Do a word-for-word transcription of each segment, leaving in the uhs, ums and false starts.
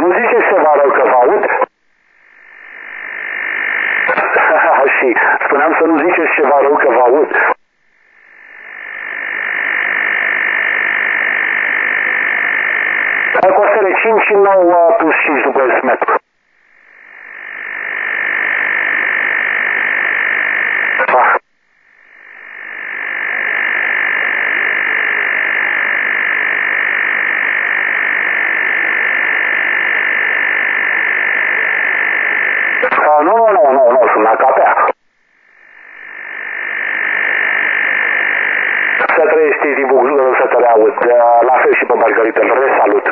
nu ziceți ceva rău că vă aud. Și spuneam să nu ziceți ceva rău că vă aud. Costele cinci și nouă plus cinci după metru. Nu, nu, nu, nu, nu, sunt la capea. Să trăiești tipul, să te reaud. La fel și pe Margarita, îl resalut.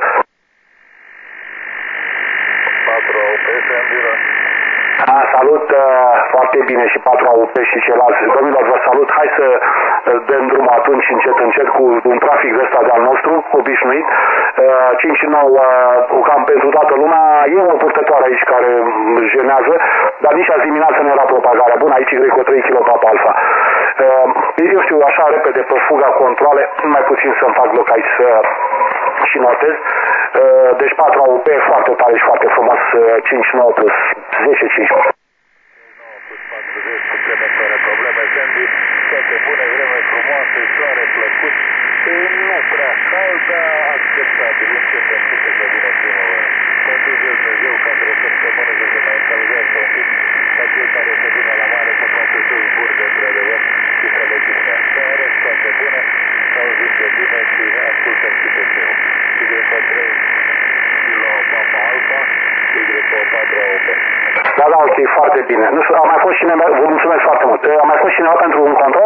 patru A U P, Sandira. A, salut, uh, foarte bine și patru A U P și ceilalți. Domnilor, vă salut. Hai să dăm drum atunci încet, încet cu un trafic ăsta de-al nostru, obișnuit. Uh, cinci și nouă, uh, cam pentru toată lumea. E o purtătoare aici care jenează, dar nici azi dimineață nu era propagare. Bun, aici Greco trei kilo Papa Alfa. Uh, eu știu, așa repede, pe fuga controle, mai puțin să-mi fac loc aici să și notez. Uh, deci patru A U P, foarte tare și foarte frumos, uh, cinci nouă plus zece cinci. nouă plus patruzeci, supliment fără probleme, Sandy, toate bune, vreme frumoasă, soare plăcut, nu prea cald, dar acceptabil, începe încâte să vină primăvară. Mă duce Dumnezeu ca într-o săptămână să se mai încălzească un pic, ca cei care se vină la mare să facă sus burde, într-adevăr, și să le gândească. În rest, toate bune, s-au zis de bine și ascultăm și pe eu. Y trei kilo Papa Alfa, Y patru A U P. Da, da, ok, foarte bine. Nu știu, a mai fost cineva, vă mulțumesc foarte mult. A mai fost cineva pentru un control?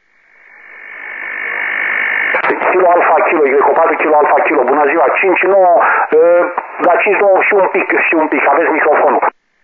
Kilo Alfa, Kilo, Y patru, Kilo Alfa, Kilo, bună ziua, cinci nouă, la cinci nouă și un pic, și un pic, aveți microfonul.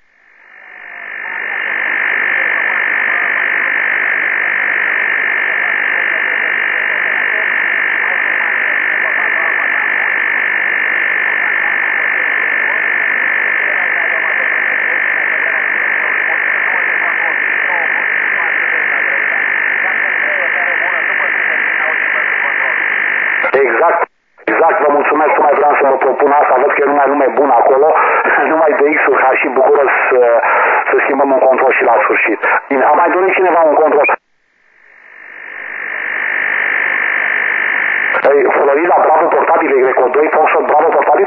Exact, exact, vă mulțumesc, nu mai vreau să mă propun asta, văd că e numai lume bună acolo, numai de X-uri, ca și bucuros să, să schimbăm un control și la sfârșit. Bine, a mai dorit cineva un control? Florida, Bravo portabil, Y doi, Foxtrot, Bravo portabil?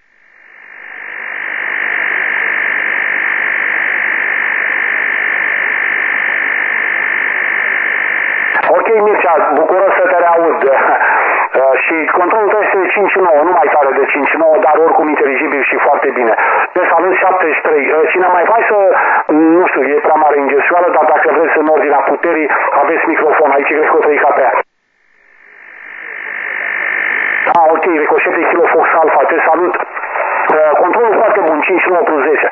Ok, Mircea, bucuros să te reaud. Uh, și controlul tău este de cinci nouă, nu mai tare de cinci nouă, dar oricum inteligibil și foarte bine. Deci salut șaptezeci și trei. Uh, cine mai face să, nu știu, e prea mare înghesuială, dar dacă vreți în ordinea puterii, aveți microfon. Aici cred că o trei K P A. Ah, ok, Ricoșet de Kilo Fox Alpha, te salut. Uh, controlul foarte bun, cinci nouă plus zece.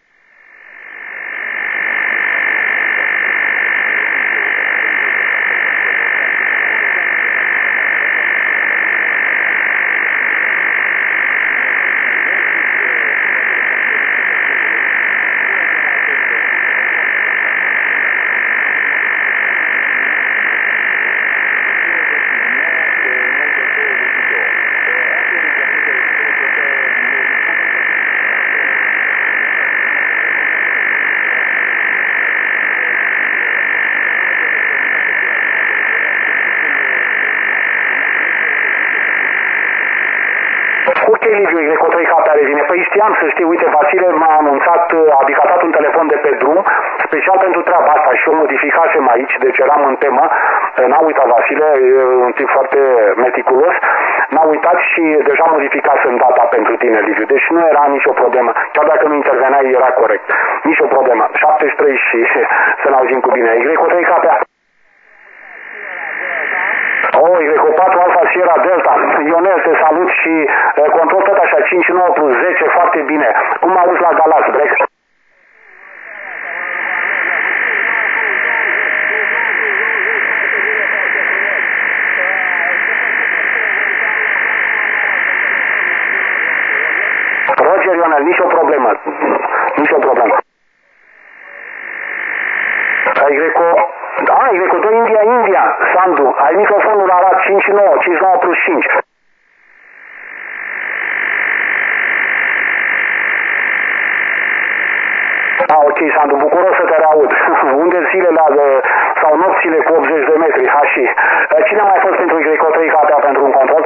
Ok, Liviu, E cu trei K P A revine. Păi știam să știi, uite, Vasile m-a anunțat, adică a dat un telefon de pe drum, special pentru treaba asta și eu modificasem aici, deci eram în temă, n-a uitat Vasile, e un tip foarte meticulos, n-a uitat și deja modificasem data pentru tine, Liviu, deci nu era nicio problemă, chiar dacă nu interveneai era corect, nicio problemă, șaptezeci și trei și să ne auzim cu bine, E cu trei K P A. Oh, Y patru Alfa Sierra Delta. Ionel, te salut și uh, control tot așa, cinci nouă plus zece, foarte bine. Cum auzi la Galați, Brex? Roger, Ionel, nicio problemă. Nicio problemă. Y Da, E cu doi India, India, Sandu, ai microfonul la Arad cinci nouă, cinci nouă plus cinci. A, ok, Sandu, bucuros să te reaud. Unde zilele sau nopțile cu optzeci de metri, ha și. Cine a mai fost pentru Greco trei K T A pentru un control?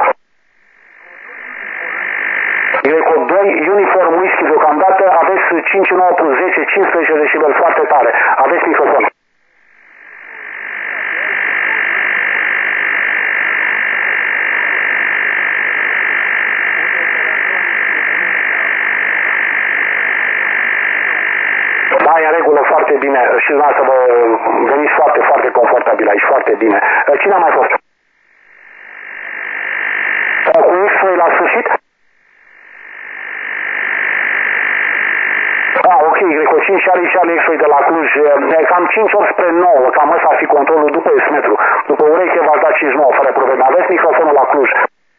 Greco doi, Uniform Whisky deocamdată, aveți cinci nouă plus zece, cincisprezece decibel foarte tare. Aveți microfon. Da, e în regulă, foarte bine. Și dumneavoastră vă veniți foarte, foarte confortabil aici, foarte bine. Cine a mai fost? Cu X-ray la sfârșit? Ah, ok, Greco cinci, Charlie Charlie X-ray de la Cluj, cam cinci ori spre nouă, cam ăsta ar fi controlul după S-metru. După ureche v-ați dat cinci nouă, fără probleme. Aveți microfonul la Cluj.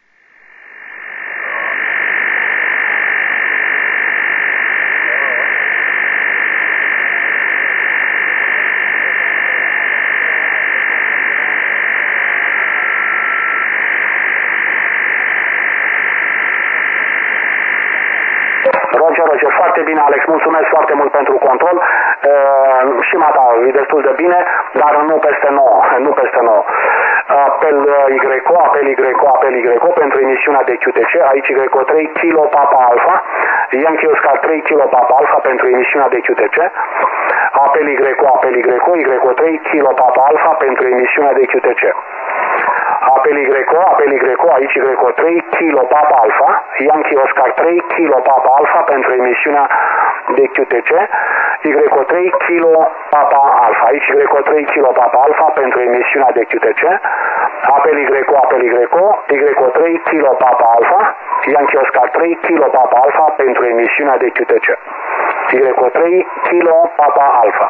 Roger, Roger, foarte bine, Alex, mulțumesc foarte mult pentru control. Uh, și mata e destul de bine, dar nu peste nouă, nu peste nouă. Apel Y, apel Y, apel Y pentru emisiunea de Q T C, aici Y trei, Kilo Papa Alpha, Yankee Oscar trei, Kilo Papa Alpha pentru emisiunea de Q T C, apel Y, apel Y, Y trei, Kilo Papa Alpha pentru emisiunea de Q T C. Apel Y, apel Y, aici Y trei, Kilo Papa Alpha, Yankee Oscar trei, Kilo Papa Alpha pentru emisiunea de Q T C, Y trei, Kilo Papa Alpha, aici Y trei, Kilo Papa Alpha pentru emisiunea de Q T C, apel Y, apel Y, Y trei, Kilo Papa Alpha, Yankee Oscar trei, Kilo Papa Alpha pentru emisiunea de Q T C, Y trei, Kilo Papa Alpha.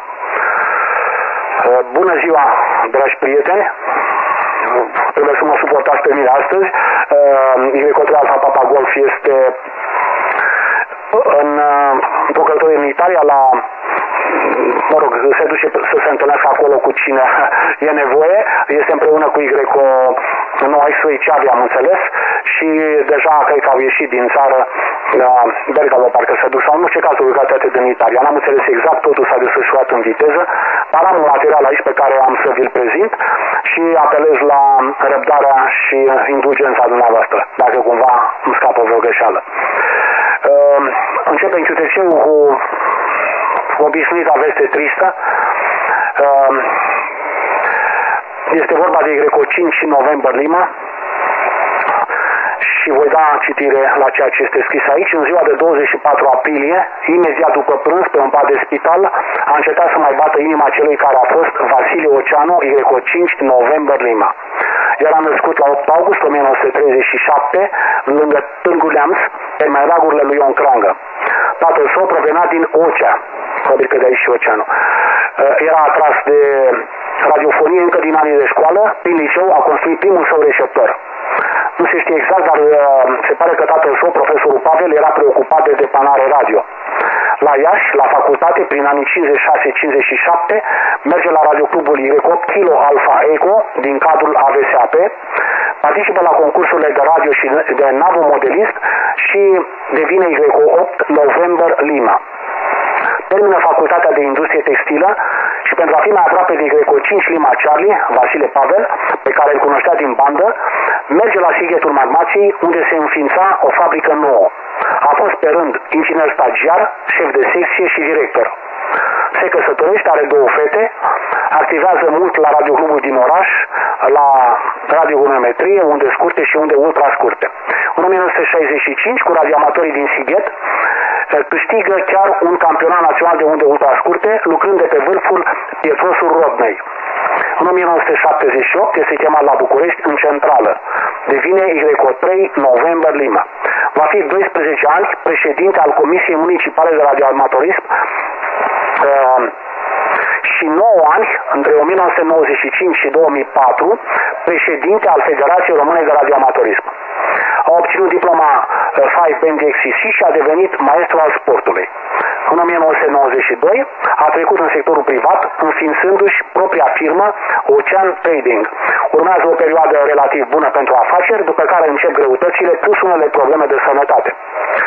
Bună ziua, dragi prieteni! Trebuie să mă suportați pe mine astăzi. Y trei Alpha Papa Golf este în într-o călătorie în Italia la, mă rog, se duce să se întâlnească acolo cu cine e nevoie. Este împreună cu Y nouă X-ray Ciavi, am înțeles, și deja cred că au ieșit din țară la Bergamo, parcă se duc, sau nu știu ce cazul urcat atât în Italia. N-am înțeles exact, totul s-a desfășurat în viteză, dar am un material aici pe care am să vi-l prezint și apelez la răbdarea și indulgența dumneavoastră, dacă cumva îmi scapă vreo greșeală. Uh, începem Q T C-ul cu obișnuita veste tristă. Uh, este vorba de Y cinci November Lima și voi da citire la ceea ce este scris aici. În ziua de douăzeci și patru aprilie, imediat după prânz, pe un pat de spital, a încetat să mai bată inima celui care a fost Vasile Oceanu, Y cinci November Lima. Era născut la opt august o mie nouă sute treizeci și șapte, lângă Târgu Neamț, pe meragurile lui Ion Crangă. Tatăl său provenea din Ocea, probabil că de aici și Oceanu. Era atras de radiofonie încă din anii de școală. Prin liceu a construit primul său receptor. Nu se știe exact, dar se pare că tatăl său, profesorul Pavel, era preocupat de depanare radio. La Iași, la facultate, prin anii cincizeci și șase cincizeci și șapte, merge la radioclubul Y opt Kilo Alpha Echo din cadrul A V S A P, participă la concursurile de radio și de navomodelist și devine Y opt November Lima. Termină facultatea de industrie textilă și pentru a fi mai aproape de Y cinci Lima Charlie, Vasile Pavel, pe care îl cunoștea din bandă, merge la Sighetul Magmației, unde se înființa o fabrică nouă. A fost pe rând inginer stagiar, șef de secție și director. Se căsătorește, are două fete, activează mult la radioclubul din oraș, la radiogonometrie, unde scurte și unde ultra scurte. În o mie nouă sute șaizeci și cinci, cu radioamatorii din Sighet, câștigă chiar un campionat național de unde ultra scurte, lucrând de pe vârful Pietrosul Rodnei. În o mie nouă sute șaptezeci și opt este chemat la București, în centrală. Devine Y trei November Lima. Va fi doisprezece ani președinte al Comisiei Municipale de Radioamatorism uh, și nouă ani, între o mie nouă sute nouăzeci și cinci și două mii patru, președinte al Federației Române de Radioamatorism. A obținut diploma cinci Band de X C C și a devenit maestru al sportului. În o mie nouă sute nouăzeci și doi a trecut în sectorul privat, înființându-și propria firmă Ocean Trading. Urmează o perioadă relativ bună pentru afaceri, după care încep greutățile plus unele probleme de sănătate. Se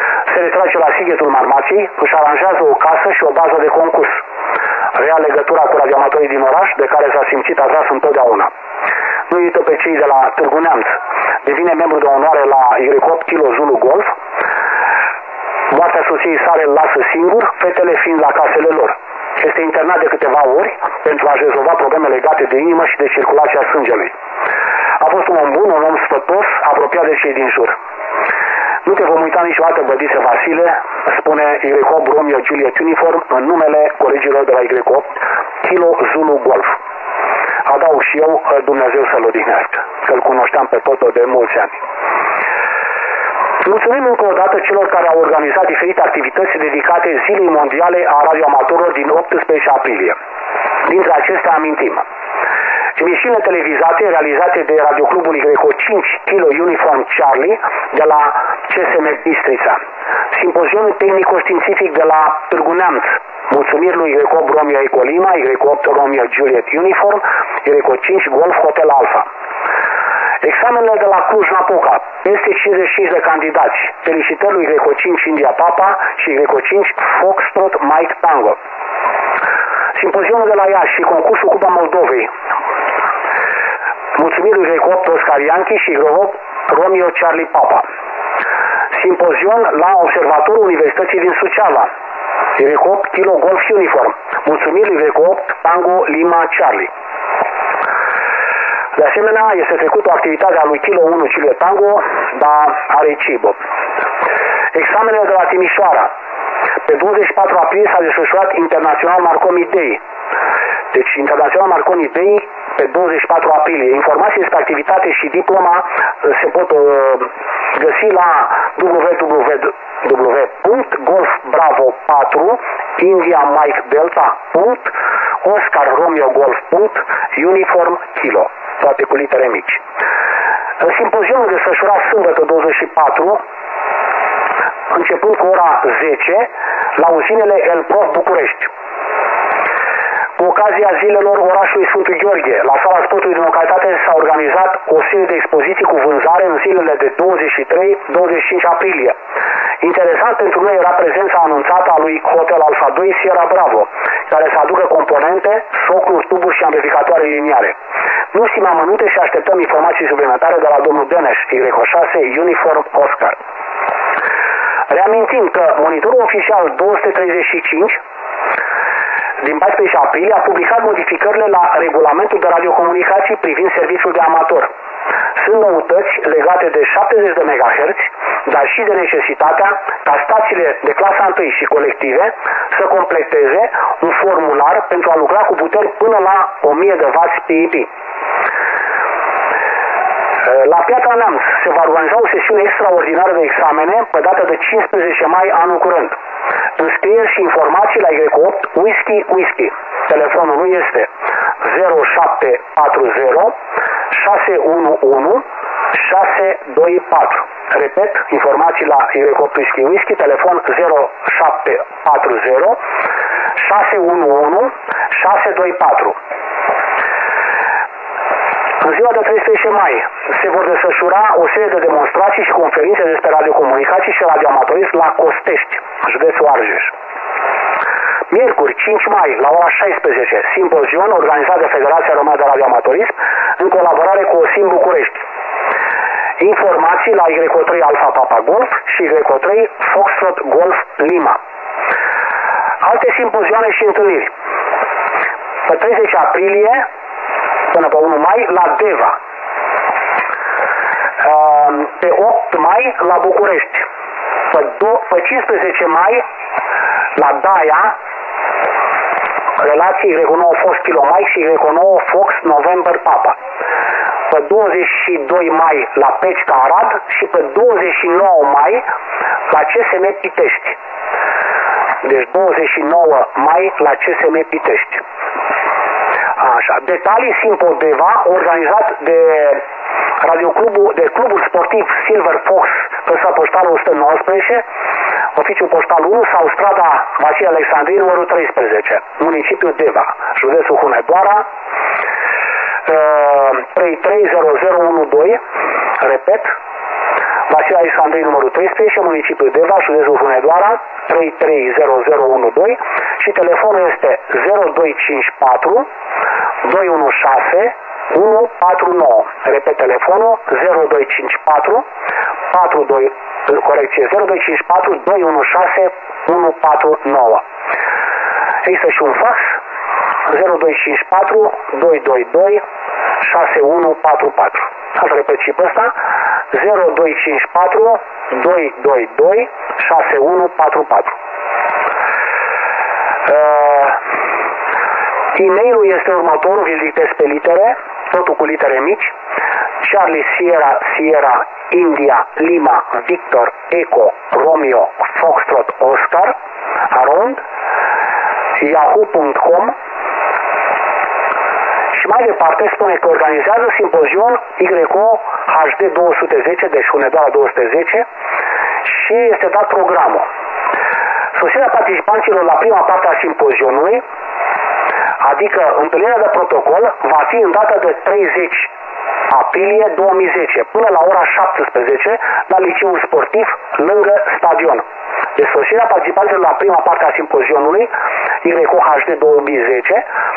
retrage la Sighetul Marmației, își aranjează o casă și o bază de concurs. Rea legătura cu radioamatorii din oraș, de care s-a simțit atras întotdeauna. Nu uită pe cei de la Târgu Neamț. Devine membru de onoare la Y opt Kilo Zulu Golf. Moartea soției sale îl lasă singur, fetele fiind la casele lor. Este internat de câteva ori pentru a rezolva probleme legate de inimă și de circulația sângelui. A fost un om bun, un om sfătos, apropiat de cei din jur. Nu te vom uita niciodată, Bădițe Vasile, spune Y opt Romeo Juliet Uniform în numele colegilor de la Y opt Kilo Zulu Golf. Adaug și eu, Dumnezeu să-l odihnească, că-l cunoșteam pe Toto de mulți ani. Mulțumim încă o dată celor care au organizat diferite activități dedicate Zilei Mondiale a Radioamatorilor din optsprezece aprilie. Dintre acestea amintim emisiunile televizate realizate de Radioclubul Y cinci Kilo Uniform Charlie de la C S M Bistrița, simpozionul tehnico-științific de la Târgu Neamț, mulțumiri lui Y opt Romeo Eco Lima, Y opt Romeo Juliet Uniform, Y cinci Golf Hotel Alpha. Examenele de la Cluj-Napoca, peste cincizeci și cinci de candidați, felicitări lui Y cinci India Papa și Y cinci Foxtrot Mike Tango. Simpozionul de la Iași și concursul Cupa Moldovei, mulțumiri lui Y opt Oscar Ianchi și Y opt Romeo Charlie Papa. Simpozion la Observatorul Universității din Suceava, Y opt Kilo Golf Uniform, mulțumiri lui Y opt Tango Lima Charlie. De asemenea, este trecut o activitate a lui Kilo unu Juliet Tango, dar are Cibo. Examenele de la Timișoara. Pe douăzeci și patru aprilie s-a desfășurat Internațional Marconi Day. Deci, Internațional Marconi Day pe douăzeci și patru aprilie. Informații despre activitate și diploma se pot uh, găsi la w w w punct golf bravo patru india mike delta punct oscar romeo golf punct uniform kilo, toate cu litere mici. În simpozionul desfășurat sâmbătă douăzeci și patru, începând cu ora zece, la uzinele El Prof București. Cu ocazia zilelor orașului Sfântul Gheorghe, la sala sportului din localitate s-a organizat o serie de expoziții cu vânzare în zilele de douăzeci și trei douăzeci și cinci aprilie. Interesant pentru noi era prezența anunțată a lui Hotel Alpha doi Sierra Bravo, care să aducă componente, socluri, tuburi și amplificatoare liniare. Nu știm amănunte și așteptăm informații suplimentare de la domnul Deneș, Y șase Uniform Oscar. Reamintim că monitorul oficial două sute treizeci și cinci din paisprezece aprilie a publicat modificările la regulamentul de radiocomunicații privind serviciul de amator. Sunt noutăți legate de șaptezeci de megahertzi, dar și de necesitatea ca stațiile de clasa unu și colective să completeze un formular pentru a lucra cu puteri până la o mie de watt P I P. La Piatra Neamț se va organiza o sesiune extraordinară de examene pe data de cincisprezece mai anul curent. Înscrieri și informații la Y opt Whisky Whisky. Telefonul lui este zero șapte patru zero șase unu unu șase doi patru. Repet, informații la Y opt Whisky Whisky, telefon zero șapte patru zero șase unu unu șase doi patru. În ziua de treisprezece mai se vor desfășura o serie de demonstrații și conferințe despre radiocomunicații și radioamatorism la Costești, județul Argeș. Miercuri, cinci mai, la ora șaisprezece, simpozion organizat de Federația Română de Radioamatorism în colaborare cu OSIM București. Informații la Y trei Alpha Papa Golf și Y trei Foxtrot Golf Lima. Alte simpozioane și întâlniri. Pe treizeci aprilie până pe unu mai la Deva. Pe opt mai la București. Pe, pe cincisprezece mai la Daia, relații Y nouă Fox Kilo Mike și Y nouă Fox November Papa. Pe douăzeci și doi mai la Pecica Arad și pe douăzeci și nouă mai la C S M Pitești. Deci douăzeci și nouă mai la C S M Pitești. Așa. Detalii Simpodeva, organizat de radioclubul, de clubul sportiv Silver Fox, căsa poștală o sută nouăsprezece, oficiul poștal unu sau strada Vasile Alexandrin, numărul treisprezece, municipiul Deva, județul Hunedoara, trei trei zero zero unu doi, repet, Vasile Alexandrei numărul treisprezece, municipiul Deva, județul Hunedoara, trei trei zero zero unu doi și telefonul este zero doi cinci patru doi unu șase unu patru nouă. Repet telefonul zero doi cinci patru patru doi, corecție, zero doi cinci patru doi unu șase unu patru nouă. Există și un fax zero doi cinci patru doi doi doi șase unu patru patru. Am să repet și pe ăsta zero doi cinci patru doi doi doi șase unu patru patru. Uh, E-mailul este următorul, vi-l dictez pe litere, totul cu litere mici: Charlie Sierra Sierra India Lima Victor Echo Romeo Foxtrot Oscar arond yahoo punct com. Și mai departe spune că organizează simpozion Y O H D două sute zece, deci Hunedoara două sute zece, și este dat programul. Sosirea participanților la prima parte a simpozionului, adică întâlnirea de protocol, va fi în data de treizeci aprilie două mii zece până la ora șaptesprezece la liceul sportiv lângă stadion. Deci sosirea participanților la prima parte a simpozionului Y O H D două mii zece,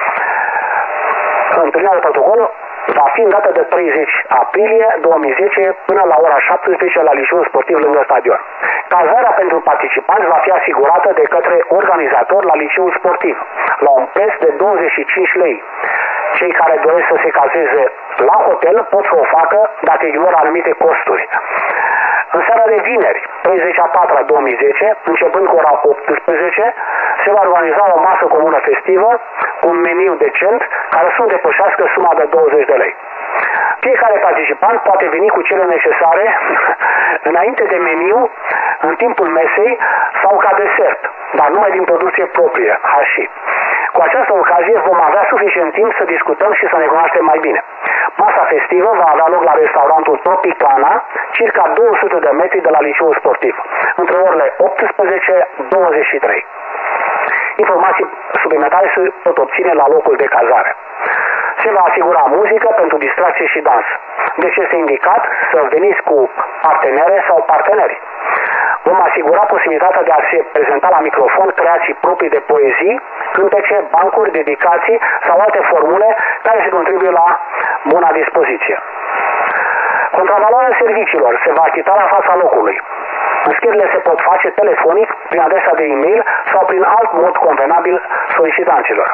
întâlnirea de protocol va fi în data de treizeci aprilie două mii zece până la ora șaptesprezece la liceul sportiv lângă stadion. Cazarea pentru participanți va fi asigurată de către organizator la liceul sportiv la un preț de douăzeci și cinci lei. Cei care doresc să se cazeze la hotel pot să o facă dacă ignoră anumite costuri. În seara de vineri, treizeci a patra două mii zece, începând cu ora optsprezece, se va organiza o masă comună festivă cu un meniu decent care să nu depășească suma de douăzeci de lei. Fiecare participant poate veni cu cele necesare înainte de meniu, în timpul mesei sau ca desert, dar numai din producție proprie, hași. Cu această ocazie vom avea suficient timp să discutăm și să ne cunoaștem mai bine. Masa festivă va avea loc la restaurantul Tropicana, circa două sute de metri de la liceul sportiv, între orele optsprezece douăzeci și trei. Informații suplimentare se pot obține la locul de cazare. Se va asigura muzică pentru distracție și dans. Deci este indicat să veniți cu partenere sau parteneri. Vom asigura posibilitatea de a se prezenta la microfon creații proprii de poezii, cântece, bancuri, dedicații sau alte formule care se contribuie la buna dispoziție. Contravaloarea serviciilor se va achita la fața locului. Înscrierile se pot face telefonic, prin adresa de e-mail sau prin alt mod convenabil solicitanților.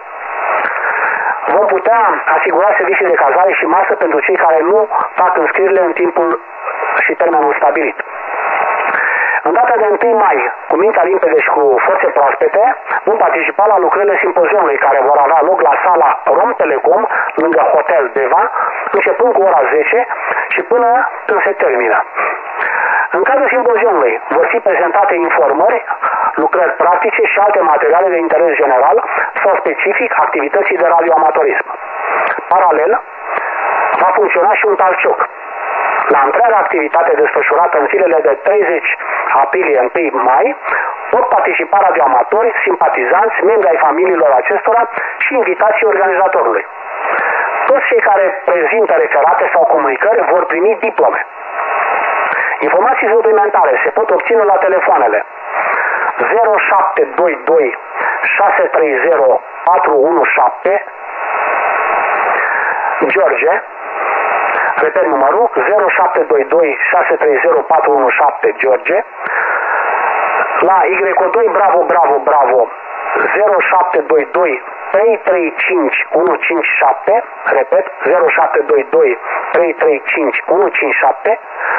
Vom putea asigura servicii de cazare și masă pentru cei care nu fac înscrierile în timpul și termenul stabilit. În data de întâi mai, cu mintea limpede și cu forțe proaspete, vom participa la lucrările simpozionului care vor avea loc la sala Rom Telecom, lângă Hotel Deva, începând cu ora zece și până când se termină. În cadrul simpozionului vor fi prezentate informări, lucrări practice și alte materiale de interes general sau specific activității de radioamatorism. Paralel, va funcționa și un talcioc. La întreaga activitate desfășurată în zilele de treizeci aprilie întâi mai, pot participa radioamatori, simpatizanți, membri ai familiilor acestora și invitații organizatorului. Toți cei care prezintă referate sau comunicări vor primi diplome. Informații suplimentare se pot obține la telefoanele zero șapte doi doi șase trei zero patru unu șapte George, repet numărul zero șapte doi doi șase trei zero patru unu șapte George, la Y O doi Bravo Bravo Bravo zero șapte doi doi trei trei cinci unu cinci șapte, repet zero șapte doi doi trei trei cinci unu cinci șapte.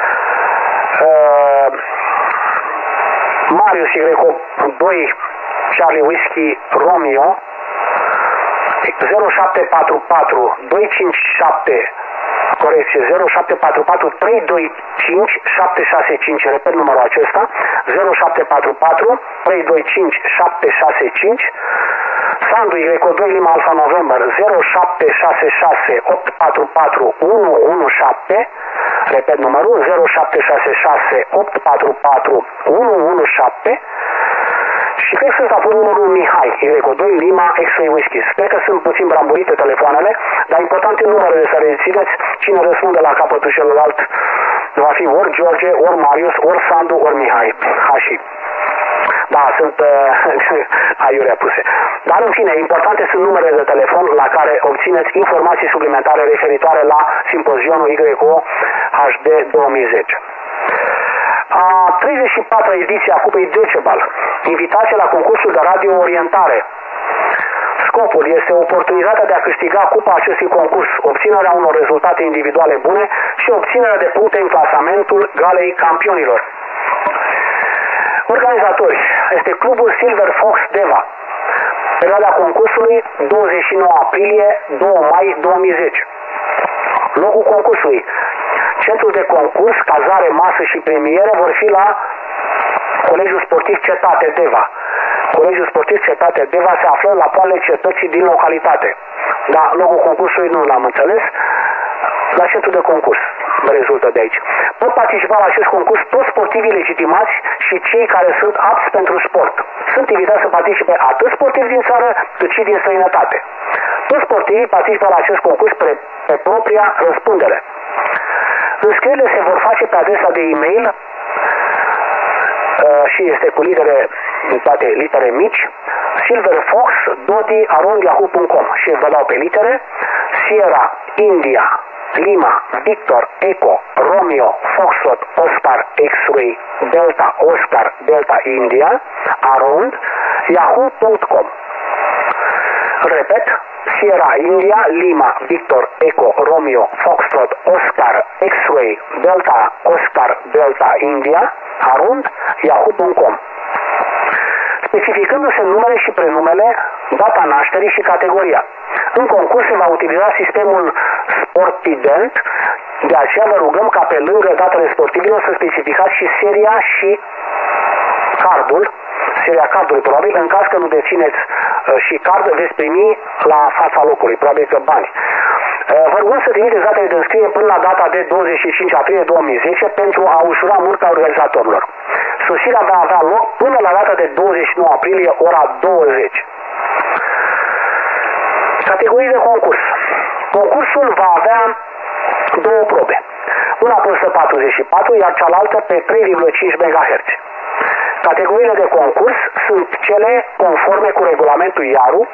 Uh, Marius Y O doi Charlie Whiskey Romeo zero șapte patru patru doi cinci șapte, corecție, zero șapte patru patru trei doi cinci șapte șase cinci, repet numărul acesta, zero șapte patru patru trei doi cinci șapte șase cinci. Sandu Y O doi Lima Alfa November zero șapte șase șase opt patru patru unu unu șapte, repet numărul zero șapte șase șase opt patru patru unu unu șapte. Și cred că sunt apoi numărul Mihai Y O doi Lima X-Ray Whisky. Sper că sunt puțin bramburite telefoanele, dar important e numărele să rețineți. Cine răspunde la capătul celălalt Va fi ori George, ori Marius, ori Sandu, ori Mihai. Hași. Da, sunt uh, aiurea puse. Dar în fine, importante sunt numerele de telefon la care obțineți informații suplimentare referitoare la simpozionul Y O H D două mii zece. A treizeci și patra ediție a Cupei Decebal. Invitație la concursul de radio orientare. Scopul este oportunitatea de a câștiga cupa acestui concurs, obținerea unor rezultate individuale bune și obținerea de puncte în clasamentul Galei Campionilor. Organizatori este clubul Silver Fox Deva. Perioada concursului douăzeci și nouă aprilie - doi mai două mii zece. Locul concursului: Centrul de concurs, cazare, masă și premiere vor fi la Colegiul Sportiv Cetate Deva. Colegiul Sportiv Cetate Deva se află la poalele cetății din localitate. Da, locul concursului nu l-am înțeles. La centrul de concurs rezultă de aici. Pot participa la acest concurs toți sportivii legitimați și cei care sunt apți pentru sport. Sunt invitați să participe atât sportivi din țară cât și din străinătate. Toți sportivii participă la acest concurs pe, pe propria răspundere. Înscrierile se vor face pe adresa de e-mail uh, și este cu litere, toate litere mici, silverfox dodi arond yahoo punct com și vă dau pe litere Sierra, India, Lima, Victor, Echo, Romeo, Foxtrot, Oscar, X-Ray, Delta, Oscar, Delta, India, arond yahoo punct com. Repet, Sierra, India, Lima, Victor, Echo, Romeo, Foxtrot, Oscar, X-Ray, Delta, Oscar, Delta, India, arond yahoo punct com. Specificându-se numele și prenumele, data nașterii și categoria. În concurs se va utiliza sistemul Sportident, de aceea vă rugăm ca pe lângă datele sportivilor să specificați și seria și cardul, seria cardului probabil, în caz că nu dețineți uh, și card, veți primi la fața locului, probabil că bani. Uh, vă rugăm să trimiteți datele de înscriere până la data de douăzeci și cinci aprilie două mii zece pentru a ușura munca organizatorilor. Sosirea va avea loc până la data de douăzeci și nouă aprilie, ora douăzeci. Categorii de concurs. Concursul va avea două probe. Una pe o sută patruzeci și patru, iar cealaltă pe trei virgulă cinci megahertz. Categoriile de concurs sunt cele conforme cu regulamentul I A R U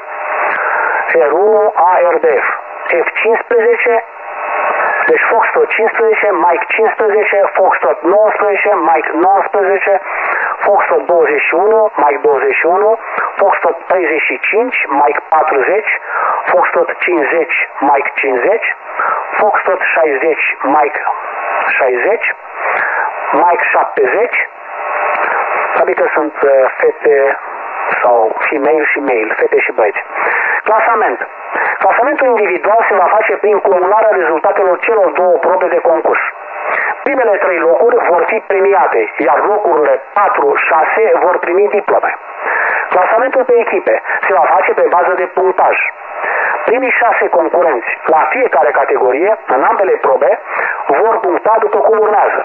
R unu A R D F. F cincisprezece, deci Foxtrot cincisprezece, Mike cincisprezece, Foxtrot nouăsprezece, Mike nouăsprezece, Foxtrot douăzeci și unu, Mike douăzeci și unu, Foxtrot treizeci și cinci, Mike patruzeci, Foxtrot cincizeci, Mike cincizeci, Foxtrot șaizeci, Mike șaizeci, Mike șaptezeci, adică sunt uh, fete sau female și male, fete și băieți. Clasament. Clasamentul individual se va face prin cumularea rezultatelor celor două probe de concurs. Primele trei locuri vor fi premiate, iar locurile patru șase vor primi diplome. Clasamentul pe echipe se va face pe bază de punctaj. Primii șase concurenți la fiecare categorie, în ambele probe, vor puncta după cum urmează.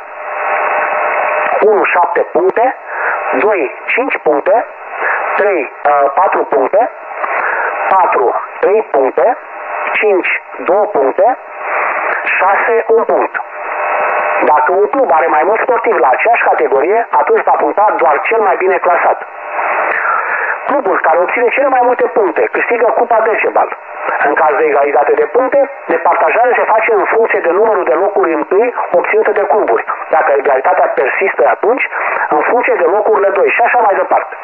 unu șapte puncte, doi cinci puncte, trei patru puncte, patru trei puncte, cinci două puncte, șase un punct. Dacă un club are mai mulți sportivi la aceeași categorie, atunci va puncta doar cel mai bine clasat. Clubul care obține cele mai multe puncte câștigă Cupa Decebal. În caz de egalitate de puncte, departajarea se face în funcție de numărul de locuri întâi obținute de cluburi. Dacă egalitatea persistă, atunci în funcție de locurile doi și așa mai departe.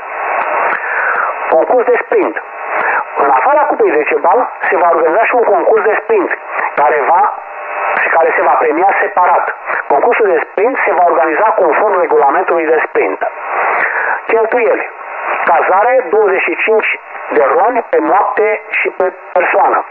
Concurs de sprint. În afara Cupei Decebal se va organiza și un concurs de sprint care va și care se va premia separat. Concursul de sprint se va organiza conform regulamentului de sprint. Cheltuieli. Cazare douăzeci și cinci de roni pe noapte și pe persoană.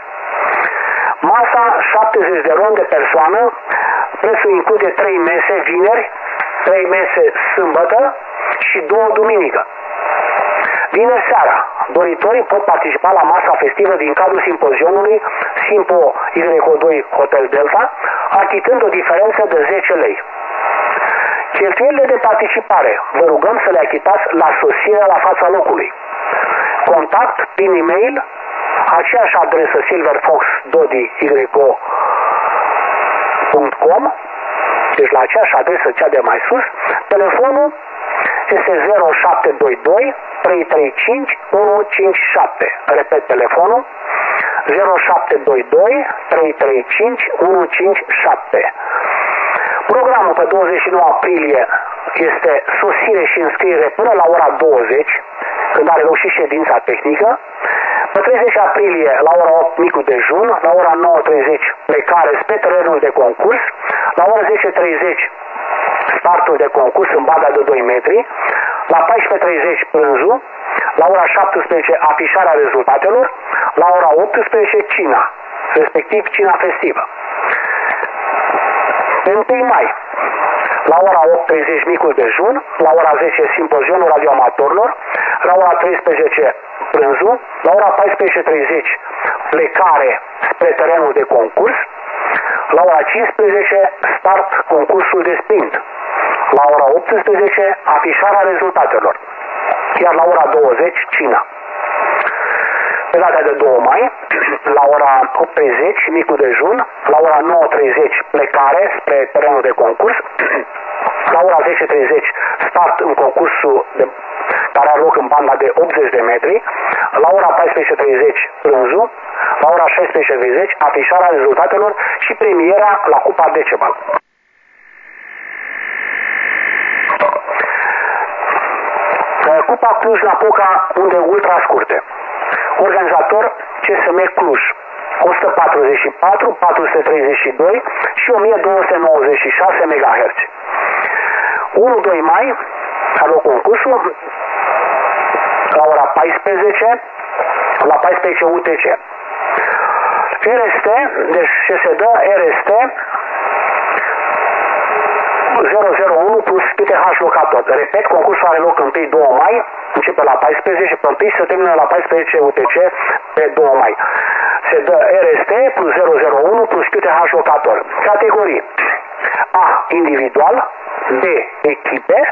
Masa șaptezeci de roni de persoană. Prețul include trei mese vineri, trei mese sâmbătă și două duminică. Vineri seara, doritorii pot participa la masa festivă din cadrul simpozionului Simpo Y O doi Hotel Delta, achitând o diferență de zece lei. Cheltuielile de participare vă rugăm să le achitați la sosirea la fața locului. Contact prin e-mail, aceeași adresă silverfox dodi y o punct com deci la aceeași adresă, cea de mai sus. Telefonul este zero șapte doi doi trei trei cinci unu cinci șapte. Repet telefonul zero șapte doi doi trei trei cinci unu cinci șapte. Programul pe douăzeci și nouă aprilie este sosire și înscriere până la ora douăzeci, când are loc și ședința tehnică. Pe treizeci aprilie, la ora opt, micul dejun, la ora nouă treizeci, plecare spre terenul de concurs, la ora zece treizeci, startul de concurs în bada de doi metri, la paisprezece treizeci, prânzul, la ora șaptesprezece, afișarea rezultatelor, la ora optsprezece, cina, respectiv cina festivă. Pe întâi mai, la ora opt treizeci, micul dejun, la ora zece, simpozionul radioamatorilor, la ora treisprezece, prânzul, la ora paisprezece treizeci, plecare spre terenul de concurs, la ora cincisprezece, start concursul de sprint, la ora optsprezece, afișarea rezultatelor, iar la ora douăzeci, cina. Pe data de doi mai, la ora opt treizeci, micul dejun, la ora nouă treizeci, plecare spre terenul de concurs, la ora zece treizeci, start în concursul de, care are loc în banda de optzeci de metri, la ora paisprezece treizeci, prânzul, la ora șaisprezece treizeci, afișarea rezultatelor și premiera la Cupa Decebal. Cupa Cluj-Napoca, unde ultra scurte. Organizator C S M Cluj, o sută patruzeci și patru, patru sute treizeci și doi și o mie două sute nouăzeci și șase megahertz. unu doi mai a loc concursul la ora paisprezece, la paisprezece U T C. R S T, deci ce se dă R S T zero zero unu plus P T H locator. Repet, concursul are loc întâi doi mai, începe la paisprezece, pe întâi se termină la paisprezece U T C pe doi mai. Se dă R S T plus zero zero unu plus Q T H locator. Categorii: A. Individual, B. Echipe,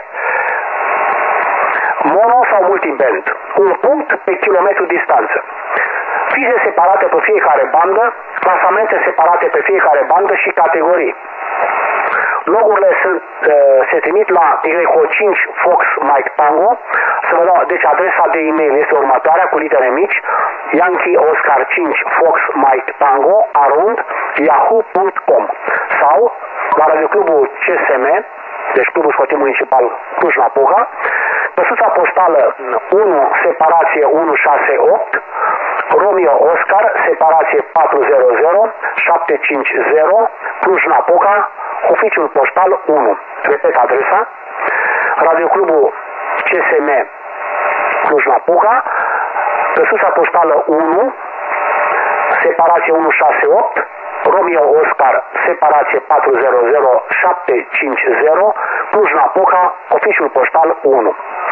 mono sau multiband. Un punct pe kilometru distanță. Fișe separate pe fiecare bandă, clasamente separate pe fiecare bandă și categorii. Logurile sunt, uh, se trimit la Y O cinci Fox Mike Tango. Să vă dau, deci adresa de e-mail este următoarea cu litere mici: Yankee Oscar cinci Fox Mike Tango arond yahoo punct com sau la radioclubul C S M, deci Clubul Sportiv Municipal Cluj-Napoca, căsuța poștală unu separație unu șase opt, Romeo Oscar separație patru zero zero șapte cinci zero, Cluj-Napoca, oficiul poștal unu. Repet adresa: radioclubul C S M Cluj-Napoca, căsuța poștală unu separație unu șase opt, Romeo Oscar separație patru zero zero șapte cinci zero, Cluj-Napoca, oficiul poștal unu.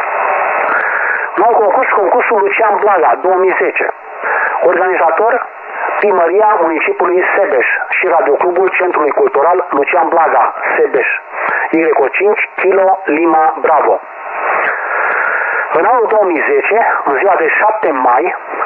Nou concurs, concursul Lucian Blaga două mii zece. Organizator: Primăria Municipiului Sebeș și Radioclubul Centrului Cultural Lucian Blaga, Sebeș. Y O cinci Kilo Lima Bravo. În anul două mii zece, în ziua de șapte mai,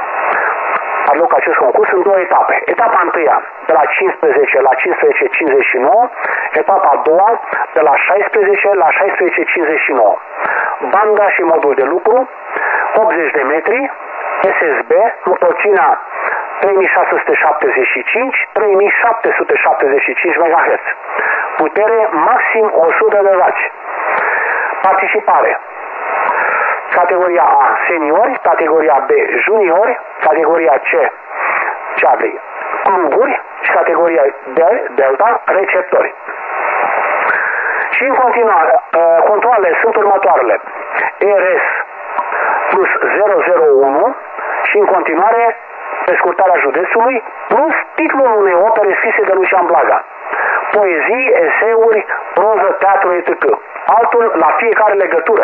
are loc acest concurs în două etape. Etapa întâia de la cincisprezece la cincisprezece cincizeci și nouă, etapa a doua de la șaisprezece la șaisprezece cincizeci și nouă. Banda și modul de lucru: optzeci de metri, S S B, mulțimea trei mii șase sute șaptezeci și cinci - trei mii șapte sute șaptezeci și cinci megahertz. Putere maxim o sută de wați. Participare: categoria A seniori, categoria B juniori, categoria C cea de cluburi și categoria D delta receptori. Și în continuare, controlele sunt următoarele: R S plus zero zero unu și în continuare prescurtarea județului plus titlul unei opere scrise de Lucian Blaga. Poezii, eseuri, proză, teatru, et cetera. Altul la fiecare legătură.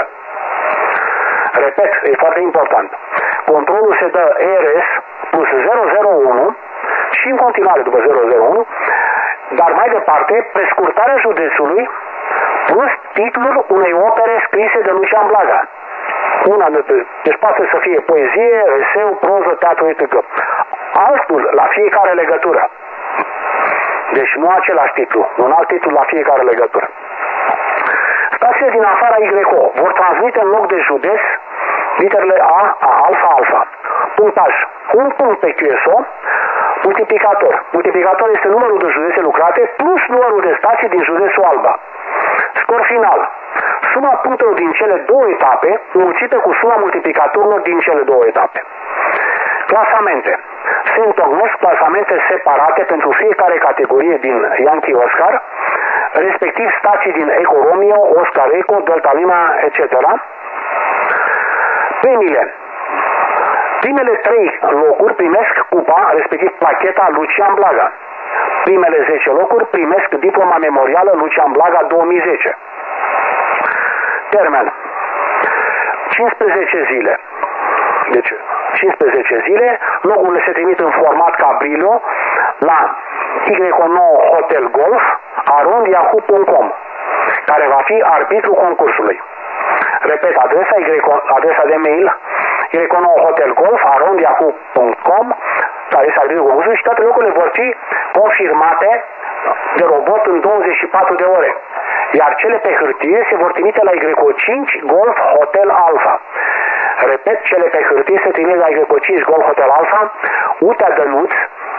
Repet, e foarte important. Controlul se dă R S plus zero zero unu și în continuare după zero zero unu, dar mai departe prescurtarea județului plus titlul unei opere scrise de Lucian Blaga. Una de, deci poate să fie poezie, eseu, proză, teatru, et cetera. Altul la fiecare legătură. Deci nu același titlu, un alt titlu la fiecare legătură. Stațiile din afara Y O vor transmite în loc de județ literele A, A, alfa, alfa. Punctaj. Un punct pe Q S O, multiplicator. Multiplicator este numărul de județe lucrate plus numărul de stații din județul Alba. Scor final. Suma punctelor din cele două etape mulțită cu suma multiplicatorilor din cele două etape. Clasamente. Se întocmesc clasamente separate pentru fiecare categorie din Yankee Oscar, respectiv stații din Eco Romeo, Oscar Eco, Delta Lima, et cetera. Premiile. Primele trei locuri primesc cupa, respectiv placheta Lucian Blaga. Primele zece locuri primesc diploma memorială Lucian Blaga două mii zece. Termen. cincisprezece zile. Deci, cincisprezece zile, locurile se trimit în format Cabrillo la Y nouă Hotel Golf, arond yahoo punct com, care va fi arbitru concursului. Repet, adresa, y, adresa de mail Y nouă Hotel Golf, arond yahoo punct com, care este arbitru concursului, și toate locurile vor fi confirmate de robot în douăzeci și patru de ore. Iar cele pe hârtie se vor trimite la Y cinci Golf Hotel Alpha. Repet, cele pe hârtie se trimite la Y cinci Golf Hotel Alpha, Utea Dănuț,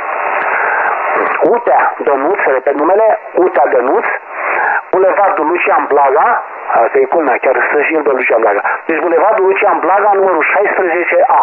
Utea Dănuț, repet numele, Utea Dănuț, Bulevardul Lucian Blaga, asta e culmea, chiar să și el pe Lucian Blaga. Deci Bulevardul Lucian Blaga, numărul șaisprezece A.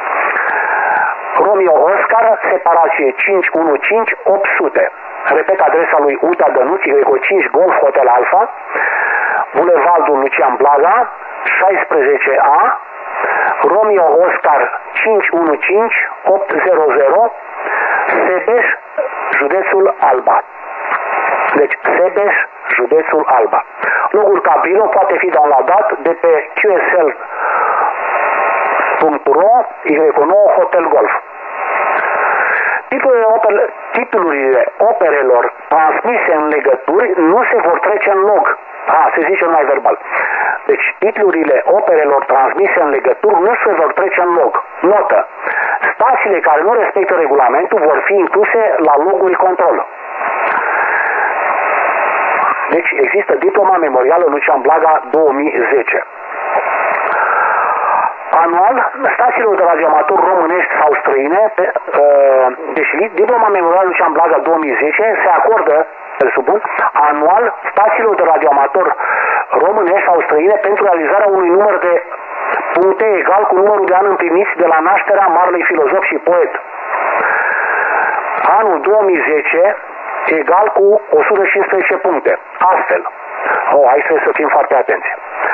Romeo Oscar, separație cinci unu cinci opt sute. Repet adresa lui Uta Dănuț, Y cinci Golf Hotel Alpha, Bulevardul Lucian Blaga, șaisprezece A, Romeo Oscar cinci unu cinci opt zero zero, Sebeș, județul Alba. Deci Sebeș, județul Alba. Logul Cabrillo poate fi downloadat de pe Q S L punct ro Y nouă Hotel Golf. Titlurile, opere, titlurile operelor transmise în legături nu se vor trece în log. A, se zice mai verbal. Deci titlurile operelor transmise în legături nu se vor trece în log. Notă. Stațiile care nu respectă regulamentul vor fi incluse la logul control. Deci există diploma memorială Lucian Blaga două mii zece. Anual, stațiilor de radioamatori românești sau străine, pe, uh, deci diploma memorială Lucian Blaga două mii zece se acordă, presupun, anual stațiilor de radioamatori românești sau străine pentru realizarea unui număr de puncte egal cu numărul de ani împliniți de la nașterea marelui filozof și poet. Anul două mii zece egal cu o sută cincisprezece puncte. Astfel, oh, hai să fim foarte atenți.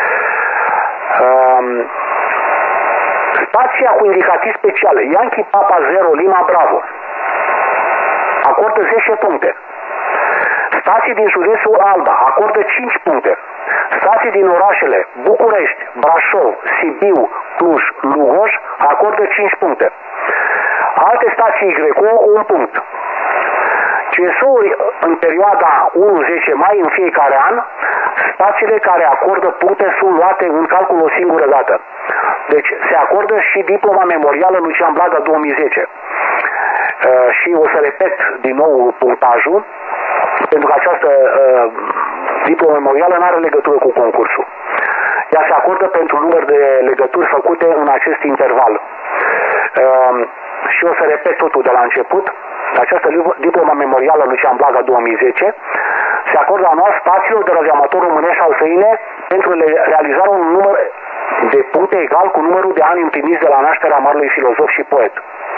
Um, Stația cu indicativ special Yankee Papa zero Lima Bravo acordă zece puncte. Stații din județul Alba acordă cinci puncte. Stații din orașele București, Brașov, Sibiu, Cluj, Lugoj acordă cinci puncte. Alte stații Y O un punct. C S O-uri în perioada unu zece mai în fiecare an, stațiile care acordă puncte sunt luate în calcul o singură dată. Deci se acordă și diploma memorială Lucian Blaga două mii zece. Uh, și o să repet din nou punctajul, pentru că această uh, diploma memorială nu are legătură cu concursul. Ea se acordă pentru număr de legături făcute în acest interval. Uh, și o să repet totul de la început. Această diploma memorială Lucian Blaga două mii zece se acordă anual stațiilor de radioamatori românești sau străine pentru realizarea unui număr de puncte egal cu numărul de ani împliniți de la nașterea marelui filozof și poet.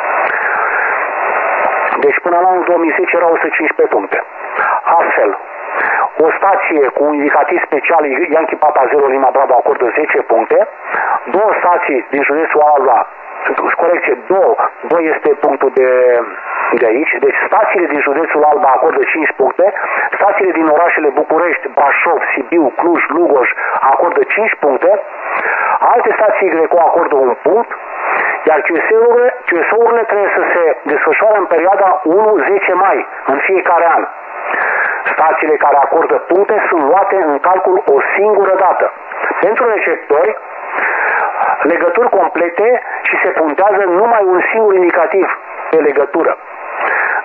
Deci până la anul două mii zece erau o sută cincisprezece puncte. Astfel, o stație cu un indicativ special Yankee Papa zero Lima Bravo acordă zece puncte, două stații din județul Alba, corecție, două, doi este punctul de, de aici, deci stațiile din județul Alba acordă cinci puncte, stațiile din orașele București, Brașov, Sibiu, Cluj, Lugoj acordă cinci puncte, alte stații Y O acordă un punct, iar Q S O-urile trebuie să se desfășoare în perioada unu zece mai în fiecare an. Stațiile care acordă puncte sunt luate în calcul o singură dată. Pentru receptori, legături complete și se puntează numai un singur indicativ pe legătură.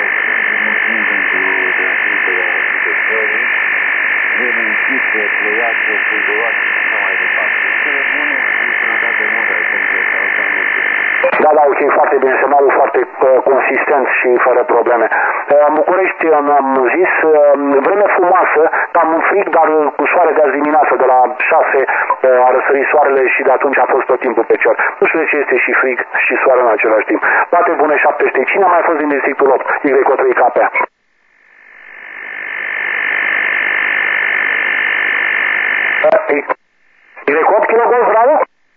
Da, da, ok, foarte bine, semnalul foarte uh, consistent și fără probleme. Uh, în București am zis, uh, vreme frumoasă, cam un frig, dar cu soare de azi dimineață, de la șase uh, a răsărit soarele și de atunci a fost tot timpul pe cior. Nu știu de ce este și frig și soare în același timp. Toate bune, șaptesprezece. Cine a mai fost din districtul opt? Y O trei K P A. Y opt kilo Golf Bravo?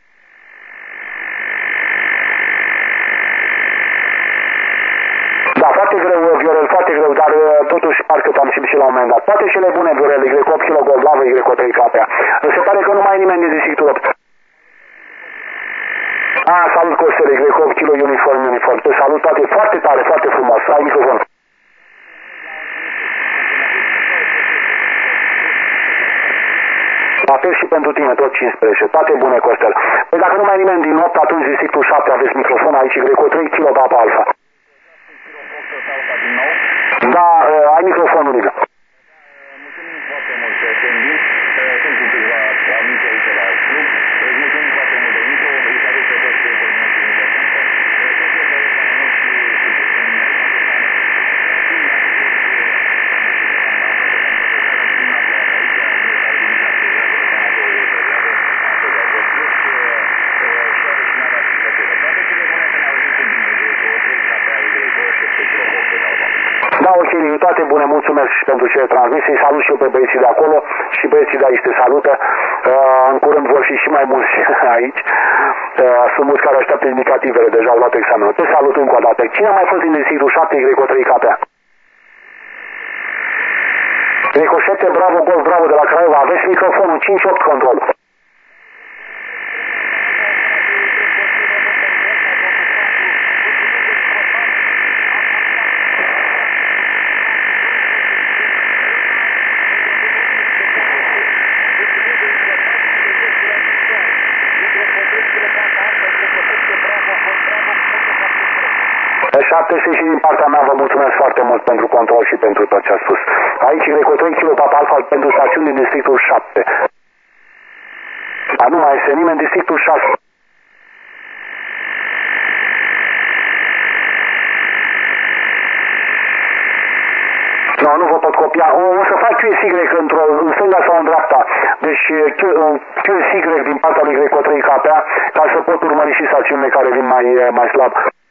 Da, foarte greu, Viorel, foarte greu, dar totuși parcă am simțit și la un moment dat. Toate cele bune, Viorel, Y opt kilo Golf Bravo, Y O trei K P A. Se pare că nu mai e nimeni din districtul opt. A, salut Costel, Y opt kilo uniform, uniform. Te salut, toate foarte tare, foarte frumos. Ai microfon. Apel și pentru tine, tot cincisprezece. Toate bune, Costel. Păi dacă nu mai e nimeni din opt, atunci districtul șapte aveți microfon aici, Y O trei kilo Papa Alfa. Da, uh, ai microfonul, Liga. Mulțumim foarte mult, Tendin. Sunt cu câțiva amici aici la club. Mulțumim foarte mult, Nico. Îi salut pe toți terminații din Vacanță. Da, ok, toate bune, mulțumesc și pentru cele transmise. Îi salut și eu pe băieții de acolo și băieții de aici te salută. Uh, în curând vor fi și mai mulți aici. Uh, sunt mulți care așteaptă indicativele, deja au luat examenul. Te salut încă o dată. Cine a mai fost din districtul șapte, Y O trei K P A? Ricoșete, Bravo, Golf, Bravo de la Craiova. Aveți microfonul cinci opt control. șaptesprezece și din partea mea vă mulțumesc foarte mult pentru control și pentru tot ce a spus. Aici Y O trei kilo Papa Alfa pentru stațiuni din districtul șapte. A, nu mai este nimeni în districtul șase. Nu, nu vă pot copia. O, o să fac Q S Y într-o, în stânga sau în dreapta. Deci Q S Y din partea lui Y O trei K P A ca să pot urmări și stațiunile care vin mai, mai slab.